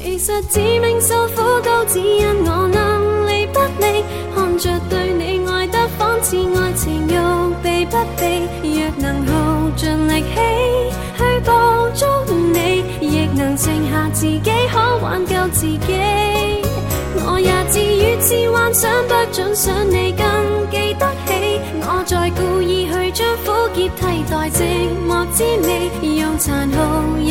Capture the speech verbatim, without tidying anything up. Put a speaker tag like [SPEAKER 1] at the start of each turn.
[SPEAKER 1] 其實致命受苦都只因我能力不利，看着對你愛得仿似愛情欲避不避，若能耗盡力氣去捕捉你，亦能剩下自己可挽救自己。我也自語自幻想不准想你更記得起，我再故意去將苦澀替代寂寞滋味，用殘酷